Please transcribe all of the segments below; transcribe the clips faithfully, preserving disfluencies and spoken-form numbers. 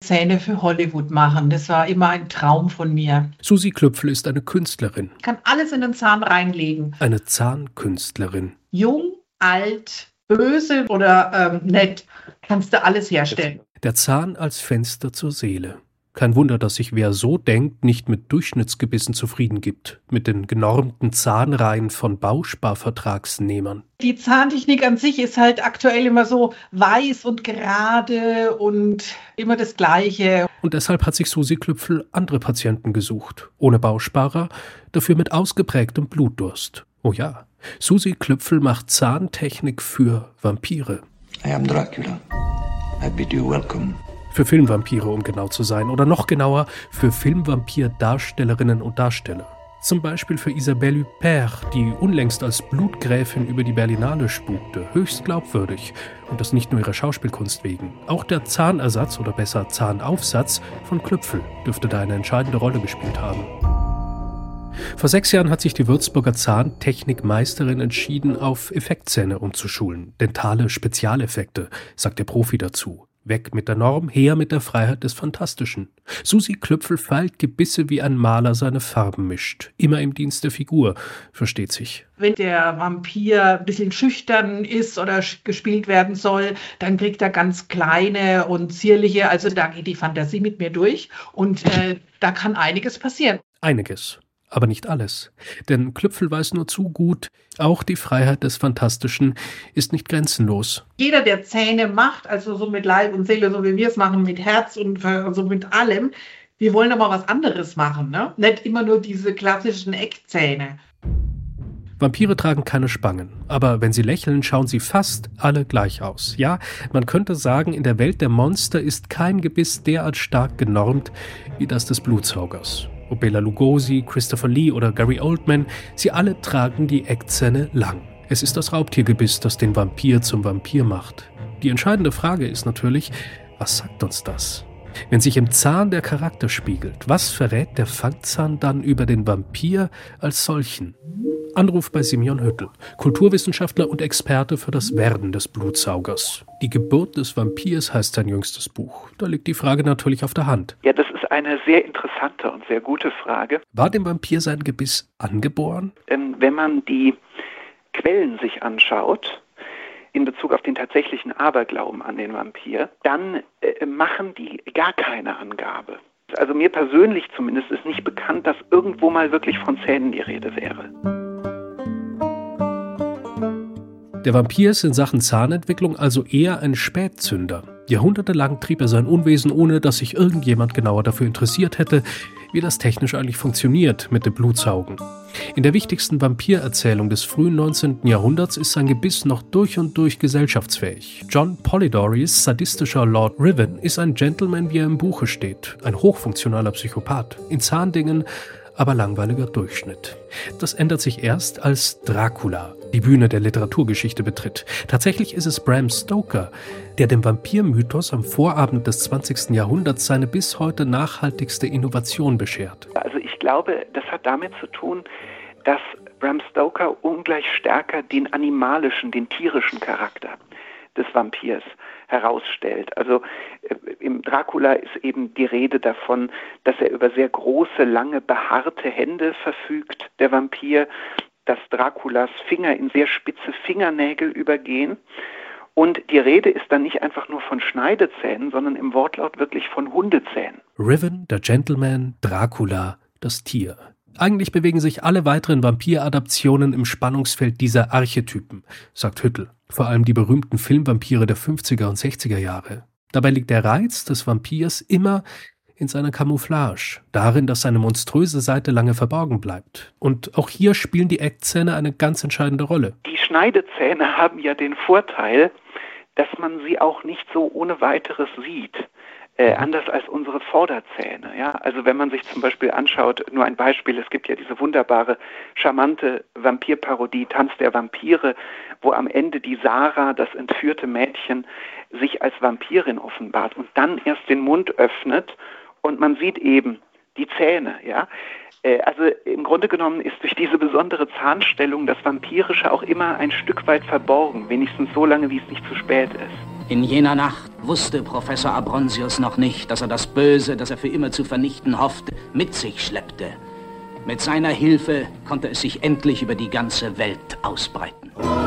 Zähne für Hollywood machen. Das war immer ein Traum von mir. Susi Klüpfel ist eine Künstlerin. Ich kann alles in den Zahn reinlegen. Eine Zahnkünstlerin. Jung, alt, böse oder ähm, nett, kannst du alles herstellen. Der Zahn als Fenster zur Seele. Kein Wunder, dass sich wer so denkt, nicht mit Durchschnittsgebissen zufrieden gibt, mit den genormten Zahnreihen von Bausparvertragsnehmern. Die Zahntechnik an sich ist halt aktuell immer so weiß und gerade und immer das Gleiche. Und deshalb hat sich Susi Klüpfel andere Patienten gesucht, ohne Bausparer, dafür mit ausgeprägtem Blutdurst. Oh ja, Susi Klüpfel macht Zahntechnik für Vampire. I am Dracula. I bid you welcome. Für Filmvampire, um genau zu sein. Oder noch genauer, für Filmvampir-Darstellerinnen und Darsteller. Zum Beispiel für Isabelle Huppert, die unlängst als Blutgräfin über die Berlinale spukte. Höchst glaubwürdig. Und das nicht nur ihrer Schauspielkunst wegen. Auch der Zahnersatz, oder besser Zahnaufsatz, von Klüpfel dürfte da eine entscheidende Rolle gespielt haben. Vor sechs Jahren hat sich die Würzburger Zahntechnikmeisterin entschieden, auf Effektzähne umzuschulen. Dentale Spezialeffekte, sagt der Profi dazu. Weg mit der Norm, her mit der Freiheit des Fantastischen. Susi Klüpfel feilt Gebisse, wie ein Maler seine Farben mischt. Immer im Dienst der Figur, versteht sich. Wenn der Vampir ein bisschen schüchtern ist oder gespielt werden soll, dann kriegt er ganz kleine und zierliche, also da geht die Fantasie mit mir durch und äh, da kann einiges passieren. Einiges. Aber nicht alles. Denn Klüpfel weiß nur zu gut, auch die Freiheit des Fantastischen ist nicht grenzenlos. Jeder, der Zähne macht, also so mit Leib und Seele, so wie wir es machen, mit Herz und so mit allem, wir wollen aber was anderes machen, ne? Nicht immer nur diese klassischen Eckzähne. Vampire tragen keine Spangen, aber wenn sie lächeln, schauen sie fast alle gleich aus. Ja, man könnte sagen, in der Welt der Monster ist kein Gebiss derart stark genormt wie das des Blutsaugers. Ob Bela Lugosi, Christopher Lee oder Gary Oldman, sie alle tragen die Eckzähne lang. Es ist das Raubtiergebiss, das den Vampir zum Vampir macht. Die entscheidende Frage ist natürlich, was sagt uns das? Wenn sich im Zahn der Charakter spiegelt, was verrät der Fangzahn dann über den Vampir als solchen? Anruf bei Simeon Hüttel, Kulturwissenschaftler und Experte für das Werden des Blutsaugers. Die Geburt des Vampirs heißt sein jüngstes Buch. Da liegt die Frage natürlich auf der Hand. Ja, das ist eine sehr interessante und sehr gute Frage. War dem Vampir sein Gebiss angeboren? Ähm, wenn man die Quellen sich anschaut, in Bezug auf den tatsächlichen Aberglauben an den Vampir, dann äh, machen die gar keine Angabe. Also mir persönlich zumindest ist nicht bekannt, dass irgendwo mal wirklich von Zähnen die Rede wäre. Der Vampir ist in Sachen Zahnentwicklung also eher ein Spätzünder. Jahrhundertelang trieb er sein Unwesen, ohne dass sich irgendjemand genauer dafür interessiert hätte, wie das technisch eigentlich funktioniert mit dem Blutsaugen. In der wichtigsten Vampirerzählung des frühen neunzehnten Jahrhunderts ist sein Gebiss noch durch und durch gesellschaftsfähig. John Polidorys sadistischer Lord Riven ist ein Gentleman, wie er im Buche steht, ein hochfunktionaler Psychopath, in Zahndingen aber langweiliger Durchschnitt. Das ändert sich erst, als Dracula die Bühne der Literaturgeschichte betritt. Tatsächlich ist es Bram Stoker, der dem Vampirmythos am Vorabend des zwanzigsten Jahrhunderts seine bis heute nachhaltigste Innovation beschert. Also ich glaube, das hat damit zu tun, dass Bram Stoker ungleich stärker den animalischen, den tierischen Charakter des Vampirs herausstellt. Also äh, im Dracula ist eben die Rede davon, dass er über sehr große, lange, behaarte Hände verfügt, der Vampir, dass Draculas Finger in sehr spitze Fingernägel übergehen. Und die Rede ist dann nicht einfach nur von Schneidezähnen, sondern im Wortlaut wirklich von Hundezähnen. Riven, der Gentleman, Dracula, das Tier. Eigentlich bewegen sich alle weiteren Vampiradaptionen im Spannungsfeld dieser Archetypen, sagt Hüttel. Vor allem die berühmten Filmvampire der fünfziger und sechziger Jahre. Dabei liegt der Reiz des Vampirs immer in seiner Camouflage, darin, dass seine monströse Seite lange verborgen bleibt. Und auch hier spielen die Eckzähne eine ganz entscheidende Rolle. Die Schneidezähne haben ja den Vorteil, dass man sie auch nicht so ohne weiteres sieht. Äh, anders als unsere Vorderzähne. Ja? Also wenn man sich zum Beispiel anschaut, nur ein Beispiel, es gibt ja diese wunderbare, charmante Vampirparodie Tanz der Vampire, wo am Ende die Sarah, das entführte Mädchen, sich als Vampirin offenbart und dann erst den Mund öffnet und man sieht eben die Zähne. Ja? Äh, also im Grunde genommen ist durch diese besondere Zahnstellung das Vampirische auch immer ein Stück weit verborgen, wenigstens so lange, wie es nicht zu spät ist. In jener Nacht wusste Professor Abronsius noch nicht, dass er das Böse, das er für immer zu vernichten hoffte, mit sich schleppte. Mit seiner Hilfe konnte es sich endlich über die ganze Welt ausbreiten.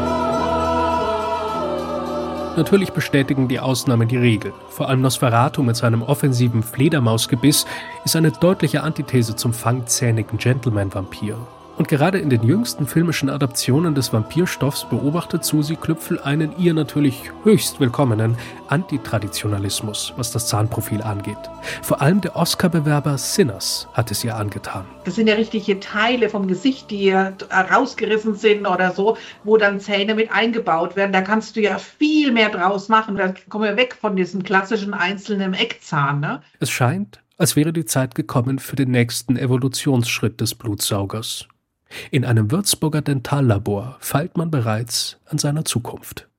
Natürlich bestätigen die Ausnahmen die Regel. Vor allem Nosferatu mit seinem offensiven Fledermausgebiss ist eine deutliche Antithese zum fangzähnigen Gentleman-Vampir. Und gerade in den jüngsten filmischen Adaptionen des Vampirstoffs beobachtet Susi Klüpfel einen ihr natürlich höchst willkommenen Antitraditionalismus, was das Zahnprofil angeht. Vor allem der Oscar-Bewerber Sinners hat es ihr angetan. Das sind ja richtige Teile vom Gesicht, die rausgerissen sind oder so, wo dann Zähne mit eingebaut werden. Da kannst du ja viel mehr draus machen. Da kommen wir weg von diesem klassischen einzelnen Eckzahn. Ne? Es scheint, als wäre die Zeit gekommen für den nächsten Evolutionsschritt des Blutsaugers. In einem Würzburger Dentallabor feilt man bereits an seiner Zukunft.